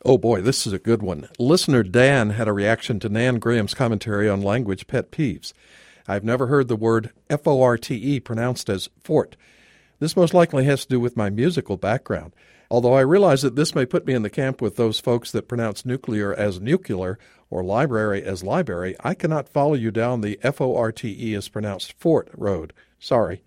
Oh boy, this is a good one. Listener Dan had a reaction to Nan Graham's commentary on language pet peeves. I've never heard the word F-O-R-T-E pronounced as fort. This most likely has to do with my musical background. Although I realize that this may put me in the camp with those folks that pronounce nuclear as nuclear or library as library, I cannot follow you down the F-O-R-T-E as pronounced fort road. Sorry.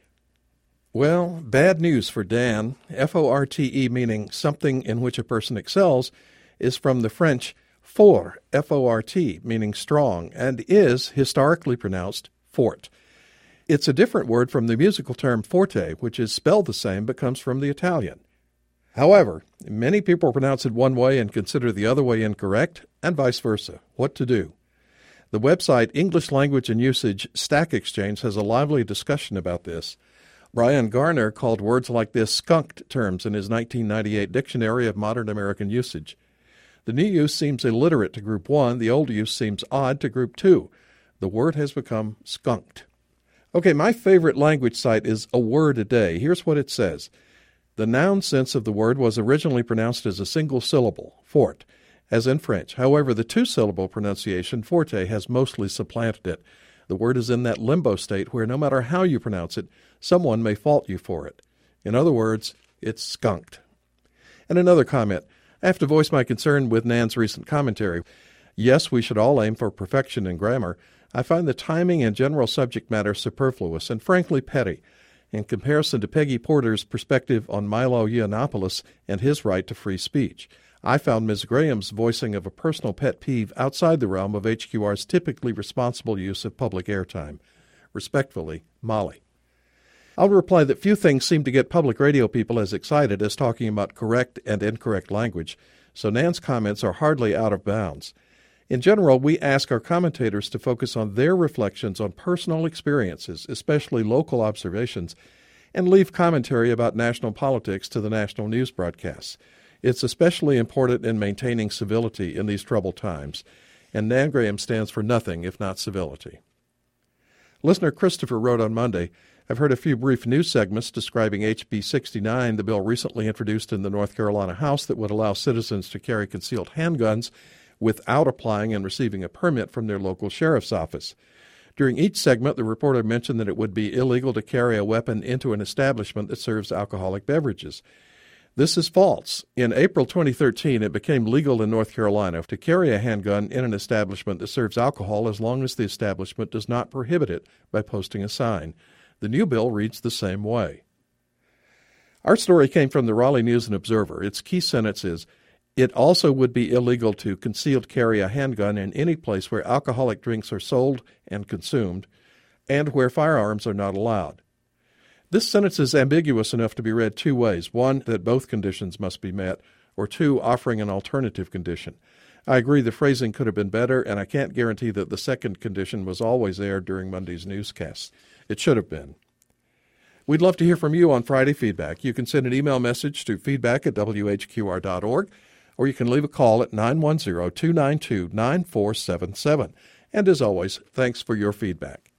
Well, bad news for Dan. F-O-R-T-E, meaning something in which a person excels, is from the French fort, F-O-R-T, meaning strong, and is historically pronounced fort. It's a different word from the musical term forte, which is spelled the same but comes from the Italian. However, many people pronounce it one way and consider the other way incorrect, and vice versa. What to do? The website English Language and Usage Stack Exchange has a lively discussion about this. Brian Garner called words like this skunked terms in his 1998 Dictionary of Modern American Usage. The new use seems illiterate to Group 1. The old use seems odd to Group 2. The word has become skunked. Okay, my favorite language site is A Word a Day. Here's what it says. The noun sense of the word was originally pronounced as a single syllable, fort, as in French. However, the two-syllable pronunciation, forte, has mostly supplanted it. The word is in that limbo state where no matter how you pronounce it, someone may fault you for it. In other words, it's skunked. And another comment. I have to voice my concern with Nan's recent commentary. Yes, we should all aim for perfection in grammar. I find the timing and general subject matter superfluous and frankly petty in comparison to Peggy Porter's perspective on Milo Yiannopoulos and his right to free speech. I found Ms. Graham's voicing of a personal pet peeve outside the realm of HQR's typically responsible use of public airtime. Respectfully, Molly. I'll reply that few things seem to get public radio people as excited as talking about correct and incorrect language, so Nan's comments are hardly out of bounds. In general, we ask our commentators to focus on their reflections on personal experiences, especially local observations, and leave commentary about national politics to the national news broadcasts. It's especially important in maintaining civility in these troubled times, and Nan Graham stands for nothing if not civility. Listener Christopher wrote on Monday, I've heard a few brief news segments describing HB 69, the bill recently introduced in the North Carolina House that would allow citizens to carry concealed handguns without applying and receiving a permit from their local sheriff's office. During each segment, the reporter mentioned that it would be illegal to carry a weapon into an establishment that serves alcoholic beverages. This is false. In April 2013, it became legal in North Carolina to carry a handgun in an establishment that serves alcohol as long as the establishment does not prohibit it by posting a sign. The new bill reads the same way. Our story came from the Raleigh News and Observer. Its key sentence is, it also would be illegal to concealed carry a handgun in any place where alcoholic drinks are sold and consumed, and where firearms are not allowed. This sentence is ambiguous enough to be read two ways. One, that both conditions must be met, or two, offering an alternative condition. I agree the phrasing could have been better, and I can't guarantee that the second condition was always aired during Monday's newscasts. It should have been. We'd love to hear from you on Friday Feedback. You can send an email message to feedback@whqr.org, or you can leave a call at 910-292-9477. And as always, thanks for your feedback.